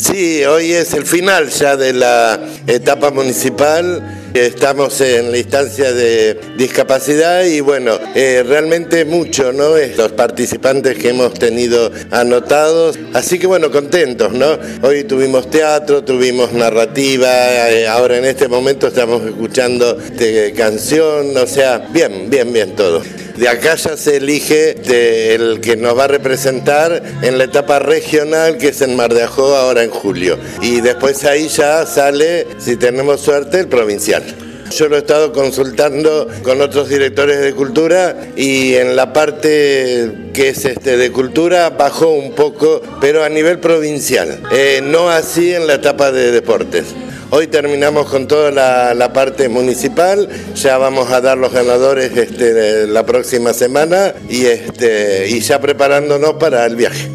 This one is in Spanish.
Sí, hoy es el final ya de la etapa municipal. Estamos en la instancia de discapacidad y bueno, realmente mucho, ¿no? Los participantes que hemos tenido anotados, así que bueno, contentos, ¿no? Hoy tuvimos teatro, tuvimos narrativa, ahora en este momento estamos escuchando canción, o sea, bien todo. De acá ya se elige el que nos va a representar en la etapa regional, que es en Mar de Ajó, ahora en julio. Y después ahí ya sale, si tenemos suerte, el provincial. Yo lo he estado consultando con otros directores de cultura y en la parte que es de cultura bajó un poco, pero a nivel provincial, no así en la etapa de deportes. Hoy terminamos con toda la parte municipal, ya vamos a dar los ganadores la próxima semana y ya preparándonos para el viaje.